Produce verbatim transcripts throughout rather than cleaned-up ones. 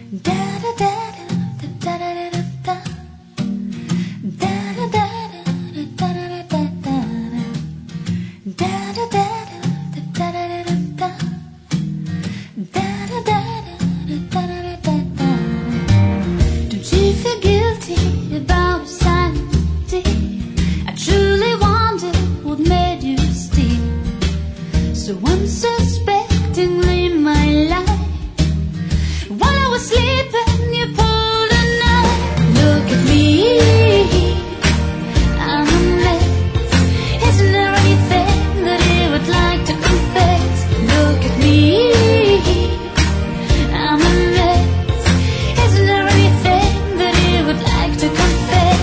So unsuspectingly my life, while I was sleeping you pulled a knife. Look at me, I'm a mess. Isn't there anything that he would like to confess? Look at me, I'm a mess. Isn't there anything that he would like to confess?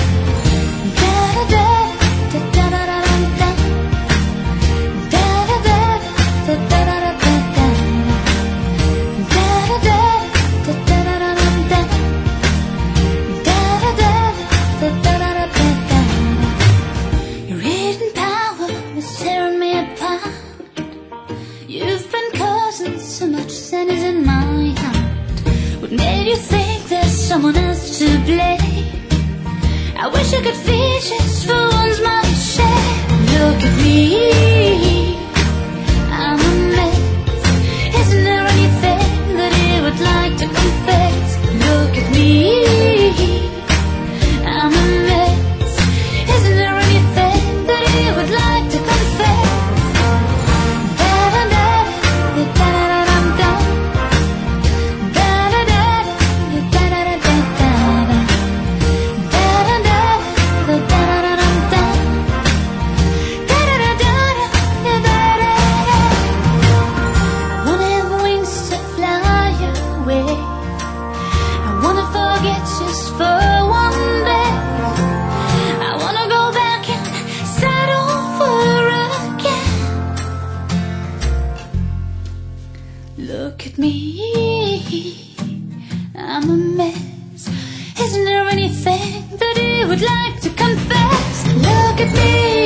You've been causing so much sin is in my heart. What made you think there's someone else to blame? I wish I could feel just for once my share. Look at me, I'm a mess. Isn't there anything that he would like to confess? Look at me, I'm a mess. Isn't there anything that he would like to confess? Just for one day, I wanna go back and start over again. Look at me, I'm a mess. Isn't there anything that he would like to confess? Look at me.